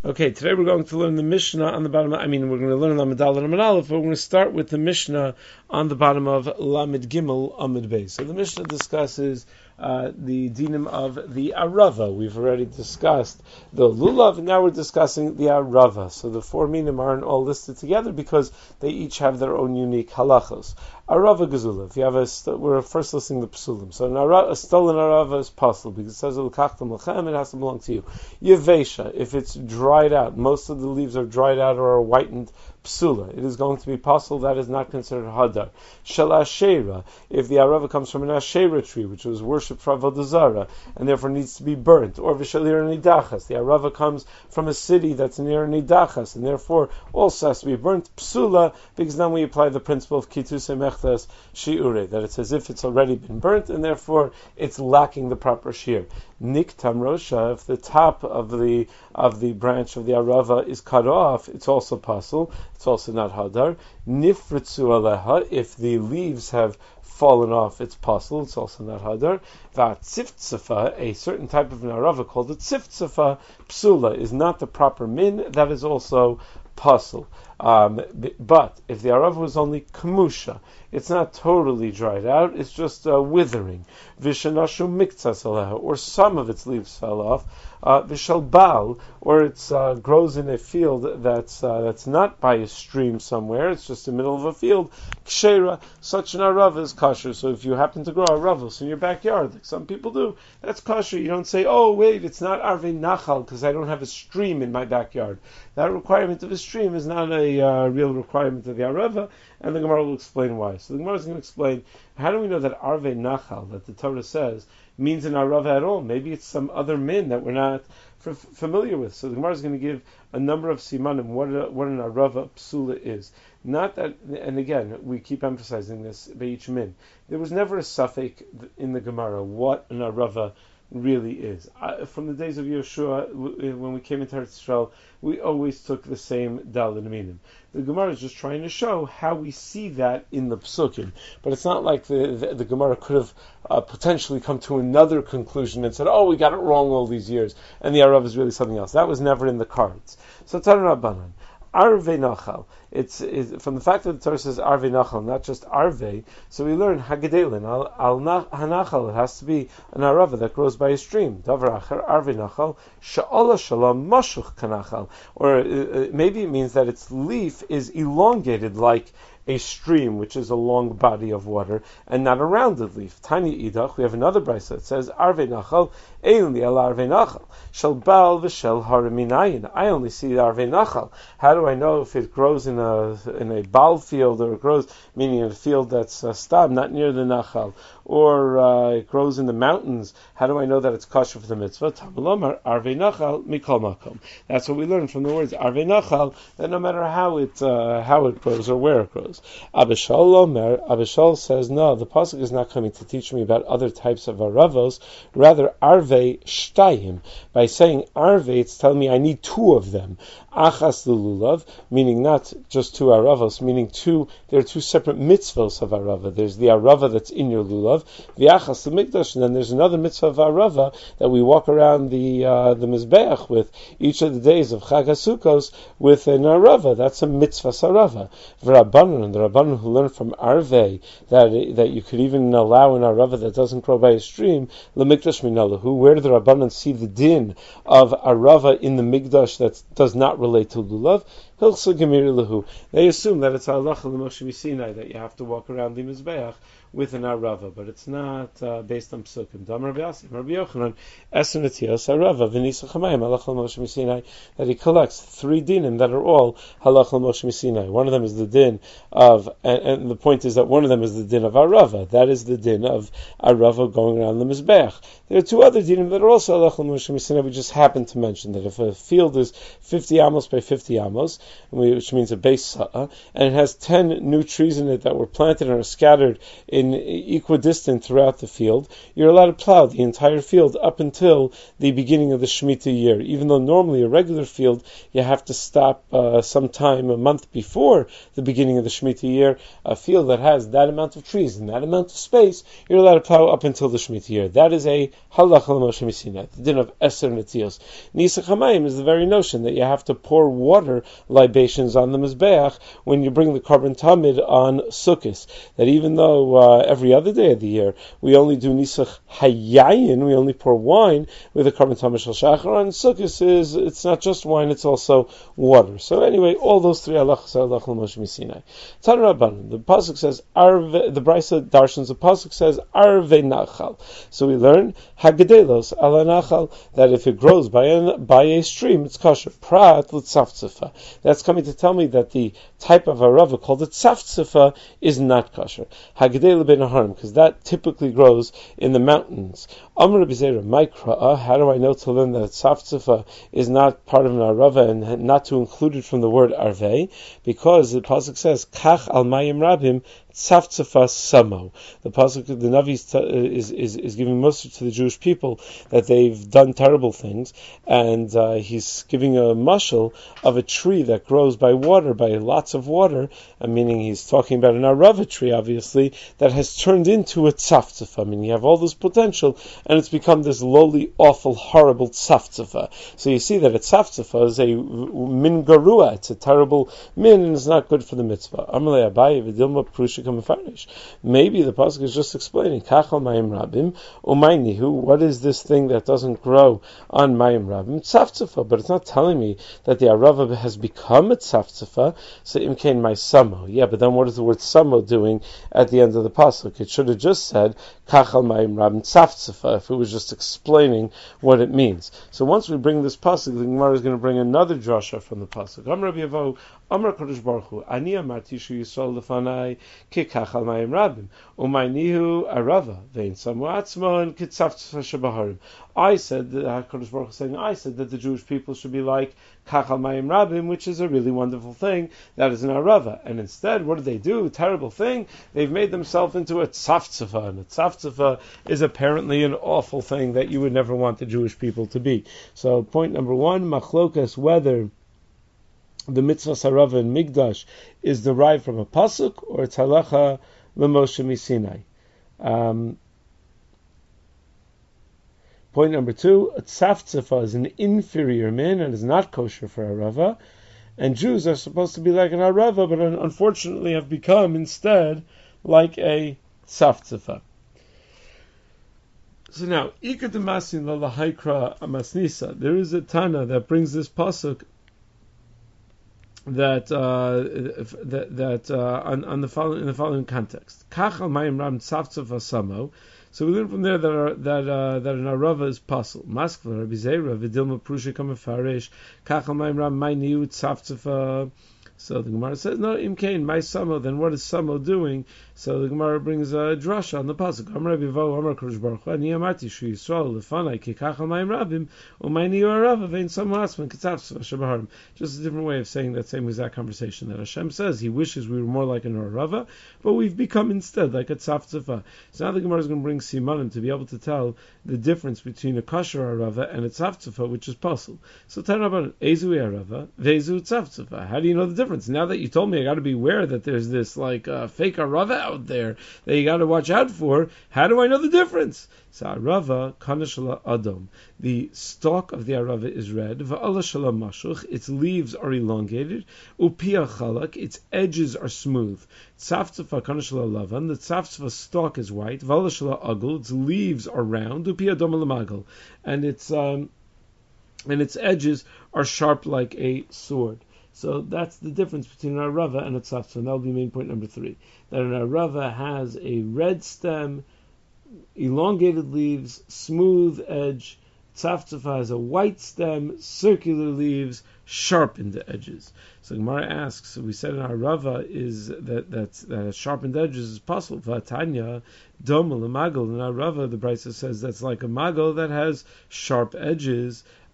Okay, today we're going to learn the Mishnah on the bottom. We're going to learn Lamed Daled and Lamed Aleph, but we're going to start with the Mishnah on the bottom of Lamed Gimel Amud Beis. So the Mishnah discusses the dinim of the Arava. We've already discussed the Lulav, and now we're discussing the Arava. So the four minim aren't all listed together because they each have their own unique halachos. Arava Gezula. If you have we're first listing the psulim. So a stolen Arava is possible because it says it has to belong to you. Yevesha, if it's dried out, most of the leaves are dried out or are whitened, psula, it is going to be possible. That is not considered hadar. Shel Asherah, if the Arava comes from an Asherah tree, which was worshipped for Avodah Zarah, and therefore needs to be burnt, or Vishalir Nidachas, the Arava comes from a city that's near Nidachas, and therefore also has to be burnt, psula, because then we apply the principle of Kituse Mechtas Shiure, that it's as if it's already been burnt, and therefore it's lacking the proper shear. Niktam Rosha, if the top of the branch of the Arava is cut off, it's also possible. It's also not hadar. Nifritzu aleha, if the leaves have fallen off, it's possible. It's also not hadar. Tziftzava, a certain type of an Arava called a tziftzava, psula, is not the proper min. That is also possible. But if the Arava was only kamusha, it's not totally dried out, it's just withering. Vishanashu miktsas aleha, or some of its leaves fell off. Vishal bal, or it grows in a field that's not by a stream somewhere, it's just the middle of a field. Kshera, such an Arava is kosher. So if you happen to grow Aravos in your backyard, like some people do, that's kosher. You don't say, oh wait, it's not Arvei Nachal because I don't have a stream in my backyard. That requirement of a stream is not a real requirement of the Arava, and the Gemara will explain why. So the Gemara is going to explain, how do we know that Arvei Nachal, that the Torah says, means an Arava at all? Maybe it's some other min that we're not familiar with. So the Gemara is going to give a number of simanim, what an Arava psula is. Not that, and again, we keep emphasizing this by each min. There was never a suffix in the Gemara what an Arava really is. From the days of Yeshua, when we came into Eretz Yisrael, we always took the same Daled minim. The Gemara is just trying to show how we see that in the Psukim. But it's not like the Gemara could have potentially come to another conclusion and said, oh, we got it wrong all these years, and the Arava is really something else. That was never in the cards. So Tanur Rabbanan, Arvei Nachal. It's from the fact that the Torah says Arvei Nachal, not just Arvei. So we learn Haggadelin al Hanachal. It has to be an Arava that grows by a stream. Davar Acher Arvei Nachal Sha'ala Shalom Mashuch Kanachal. Or maybe it means that its leaf is elongated like a stream, which is a long body of water, and not a rounded leaf. Tiny Idach, we have another brisa that says, Arvei Nachal, Ein el Arvei Nachal, Shel Baal v'Shel Haraminayin. I only see the Arvei Nachal. How do I know if it grows in a Baal field, or it grows, meaning in a field that's stab, not near the Nachal, or it grows in the mountains? How do I know that it's kosher for the mitzvah? Tamalomar, Arvei Nachal, Mikol Makom. That's what we learn from the words Arvei Nachal, that no matter how it grows or where it grows. Abishal says, no, the pasuk is not coming to teach me about other types of aravos, rather Arvei Shtayim. By saying Arvei, it's telling me I need two of them. Achas lulav, meaning not just two aravos, meaning there are two separate mitzvos of arava. There's the arava that's in your lulav, the achas mikdash, and then there's another mitzvah of arava that we walk around the mizbeach with each of the days of Chag HaSukkos with an arava. That's a mitzvah arava. V'Rabbanan, and the Rabbanan who learned from Arvei that you could even allow an arava that doesn't grow by a stream, lemikdash minalahu. Where do the Rabbanan see the din of arava in the mikdash that does not relate to lulav? Hilchsa gemir lahu. They assume that it's halacha l'Moshe Sinai that you have to walk around the mizbeach with an arava, but it's not based on psukim. Dam Rabbi Yossi, Rabbi Yochanan, Eser Netios arava v'nisach hamayim halacha l'Moshe Sinai, that he collects three dinim that are all halacha l'Moshe Sinai. One of them is the din of, and the point is that one of them is the din of arava. That is the din of arava going around the mizbeach. There are two other dinim that are also halacha l'Moshe Sinai. We just happen to mention that if a field is 50 amos by 50 amos, which means a base sa'a, and it has 10 new trees in it that were planted and are scattered in equidistant throughout the field, you're allowed to plow the entire field up until the beginning of the Shemitah year. Even though normally a regular field, you have to stop sometime a month before the beginning of the Shemitah year, a field that has that amount of trees and that amount of space, you're allowed to plow up until the Shemitah year. That is a halacha l'Moshe Misinai, the din of Eser Netzios. Nisach HaMayim is the very notion that you have to pour water libations on the Mizbeach when you bring the Korban Tamid on Sukkos. That even though every other day of the year we only do Nisach Hayayin, we only pour wine with the Korban Tamid Shel Shachar, on Sukkos it's not just wine, it's also water. So anyway, all those three halachas are halacha l'Moshe Misinai. Tan Rabban, the pasuk says Arve, the Brisa Darshans, the pasuk says Arve Nachal. So we learn Hagadelos ala Nachal, that if it grows by a stream, it's kosher. Prat l'tzaftzfa. That's coming to tell me that the type of arava called a tzaftzfa is not kosher. Hagadel ben Aharim, because that typically grows in the mountains. Amr B'Zera Mikra. How do I know to learn that tzaftzfa is not part of an arava and not to include it from the word arvei? Because the pasuk says Kach al mayim rabim tzaftzfa samo. The pasuk, the Navi is giving mussar to the Jewish people that they've done terrible things, and he's giving a mashal of a tree that grows by water, by lots of water, meaning he's talking about an arava tree, obviously, that has turned into a tzaftzfa. I mean, you have all this potential, and it's become this lowly, awful, horrible tzaftzfa. So you see that a tzaftzfa is a min garua, it's a terrible min, and it's not good for the mitzvah. Amalei Abaye v'dilma prusha. Maybe the pasuk is just explaining Kachal Mayim Rabim Umaynihu. What is this thing that doesn't grow on Mayim Rabim? Tzaftzfa, but it's not telling me that the arava has become a tzaftzfa. So imkain my samo. Yeah, but then what is the word samo doing at the end of the pasuk? It should have just said Kachal Mayim Rabim Tzaftzfa if it was just explaining what it means. So once we bring this pasuk, the Gemara is going to bring another drasha from the pasuk. Amar Rabbi Yavo, Amar Kodesh Baruch Hu, Ani amarti shu Yisrael lefanai kikachal mayim rabim umaynihu arava vein samu atzmon kitzaftzfa shebaharim. I said that Kodesh Baruch Hu saying, I said that the Jewish people should be like kachal mayim rabim, which is a really wonderful thing. That is an arava, and instead, what did they do? Terrible thing. They've made themselves into a tzaftzfa, and a tzaftzfa is apparently an awful thing that you would never want the Jewish people to be. So, point number one, machlokas, whether the mitzvah sarava and migdash is derived from a pasuk or it's halacha l'Moshe Misinai. Point number two, a tzaftzfa is an inferior min and is not kosher for arava, and Jews are supposed to be like an arava, but unfortunately have become instead like a tzaftzfa. So now, ikad masin lalahaikra amasnisa. There is a Tana that brings this pasuk that in the following context. Kachal mayim ram tzaftzfa samo. So we learn from there that an arava is pasul. Maskva Rabbi Zera v'dilma prusha kamefarish kachal mayim ram mayniu tzaftzfa. So the Gemara says, no, imkain, my samo, then what is samo doing? So the Gemara brings a drasha on the pasuk. Amar Bivo, Amar Kodesh Baruch Hu, Ani amarti shu Yisrael lefanai ki kachal mayim rabim umayni arava vein samo asman kitzaftzfa shebaharim. Just a different way of saying that same exact conversation that Hashem says. He wishes we were more like an arava, but we've become instead like a tzaftzfa. So now the Gemara is going to bring simanim to be able to tell the difference between a kosher arava and a tzaftzfa, which is pasul. So Tanraban, ezu arava, vezu tzaftzfa. How do you know the difference? Now that you told me, I got to be aware that there's this fake arava out there that you got to watch out for. How do I know the difference? So arava kanashala adam. The stalk of the arava is red. Va'ala shala mashuch. Its leaves are elongated. Upia chalak. Its edges are smooth. Tzaftzfa kanashala lavan. The tzaftzfa stalk is white. Va'ala shala agul. Its leaves are round. Upia doma lamagal. And its edges are sharp like a sword. So that's the difference between an arava and a tzaftzfa. And that will be main point number 3. That an arava has a red stem, elongated leaves, smooth edge. Tzaftzfa has a white stem, circular leaves, sharpened edges. So Gemara asks, so we said an arava is that sharpened edges is possible. Vatanya doma l'magal. An arava, the Brisa says, that's like a magal that has sharp edges.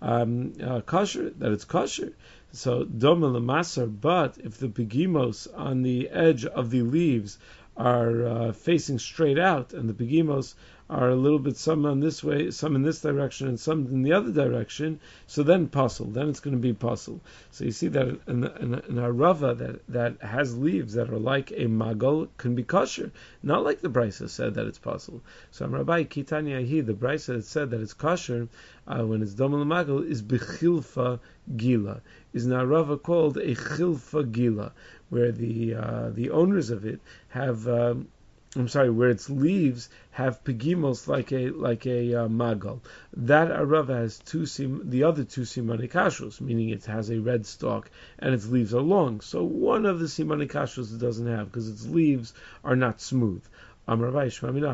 kosher, that it's kosher. So doma lemasar, but if the pegimos on the edge of the leaves are facing straight out, and the pegimos are a little bit some on this way, some in this direction, and some in the other direction, so then pasul, then it's going to be pasul. So you see that in a rava that has leaves that are like a magal can be kosher, not like the Brisa said that it's pasul. So Rabbi Kitanya Hi, the Brisa that said that it's kosher when it's domel magal is bechilfa gila, is in a rava called a chilfa gila, where the owners of it have. Where its leaves have pegimos like a magal. That arava has the other two simani kashrus, meaning it has a red stalk and its leaves are long. So one of the simani kashrus it doesn't have because its leaves are not smooth. So Rabbi says, so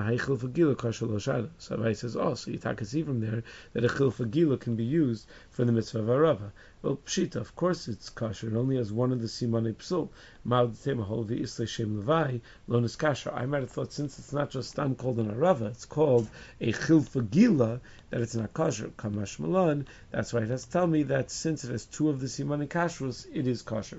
you can see from there that a chilfa gila can be used for the mitzvah of arava. Well, pshita, of course it's kosher. It only has one of the simanei psul. I might have thought since it's not just stam called an arava, it's called a chilfa gila, that it's not kosher. Kamash malan. That's why it has to tell me that since it has two of the simanei kashrus, it is kosher.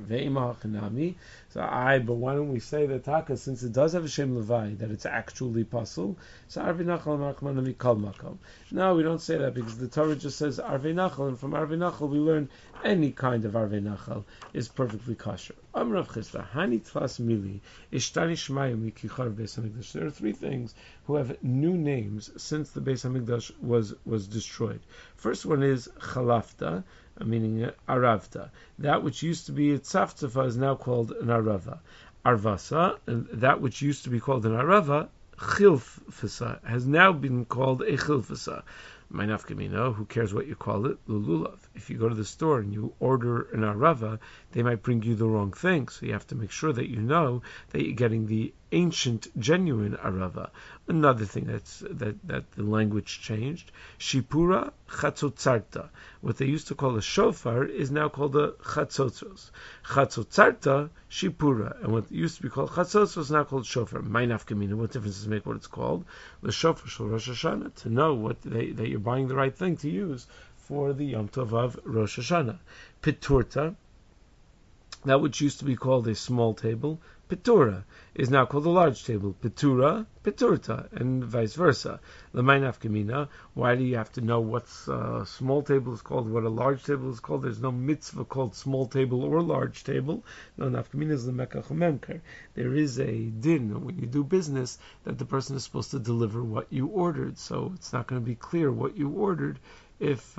So but why don't we say that taka, since it does have a shem levai, that it's actually pasul? So arvei nachal markman kal makom. No, we don't say that because the Torah just says arvei nachal, and from arvei nachal we learn any kind of arvei nachal is perfectly kosher. Amrav Chisda, Hani Tlas Mili, Ishtani Shmayim Mikichar Beis Hamikdash. There are three things who have new names since the Beis Hamikdash was destroyed. First one is Chalafta, meaning Aravta. That which used to be a tzaftafa is now called an Arava. Arvasa, and that which used to be called an Arava, Chilfasa, has now been called a Chilfasa. My nafkamina, who cares what you call it? Lululav. If you go to the store and you order an arava, they might bring you the wrong thing. So you have to make sure that you know that you're getting the ancient, genuine arava. Another thing that the language changed. Shipura chatzotzarta. What they used to call a shofar is now called a chatzotzos. Chatzotzarta, shipura. And what used to be called chatzotzos is now called shofar. My nafkamina, what difference does it make what it's called? The shofar shel Rosh Hashanah. To know that you're buying the right thing to use for the Yom Tov of Rosh Hashanah. Piturta, that which used to be called a small table, Pitura, is now called a large table. Pitura, Piturta, and vice versa. L'may nafkamina, why do you have to know what a small table is called, what a large table is called? There's no mitzvah called small table or large table. No, nafkamina is l'mekach umemker. There is a din when you do business that the person is supposed to deliver what you ordered, so it's not going to be clear what you ordered if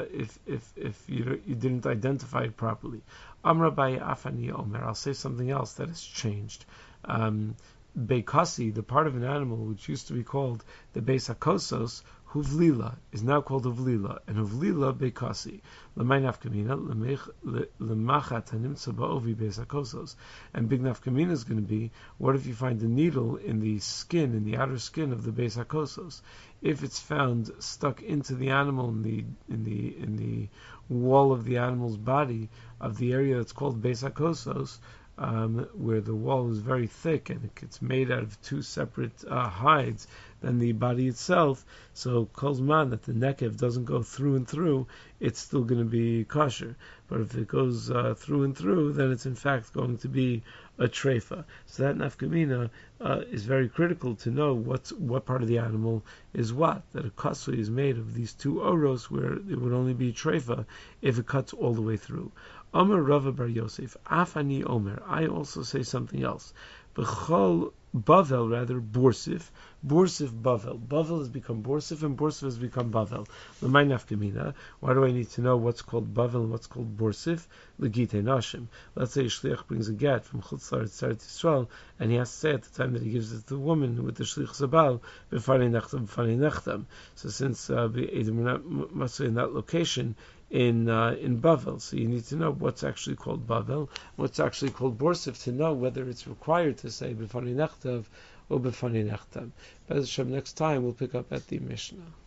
you didn't identify it properly. Amra Baye Afani Omer. I'll say something else that has changed. Beikasi, the part of an animal which used to be called the Beis HaKosos, Huvlila, is now called Huvlila, and Huvlila Beikasi. L'may nafkamina, l'machat hanimtza ba'ovi Beis HaKosos. And big nafkamina is going to be, what if you find a needle in the skin, in the outer skin of the Beis HaKosos? If it's found stuck into the animal in the wall of the animal's body of the area that's called Beis HaKosos, where the wall is very thick and it's made out of two separate hides than the body itself, so kolzman that the nekev doesn't go through and through, it's still going to be kosher. But if it goes through and through, then it's in fact going to be a treifa. So that nafkamina is very critical to know what part of the animal is what. That a kasui is made of these two oros, where it would only be treifa if it cuts all the way through. Omer Rava Bar Yosef, Afani Omer. I also say something else. B'chol Bavel, rather, Borsif. Borsif Bavel. Bavel has become Borsif, and Borsif has become Bavel. L'may nafkamina. Why do I need to know what's called Bavel and what's called Borsif? L'gitei nashim. Let's say a shliach brings a get from Chutz La'aretz Yisrael, and he has to say at the time that he gives it to the woman with the shliach zabal, b'fanei nechtam. So since we're not in that location, in Bavel. So you need to know what's actually called Bavel, what's actually called Borsif, to know whether it's required to say B'fanei nechtav or B'fanei nechtam. Next time we'll pick up at the Mishnah.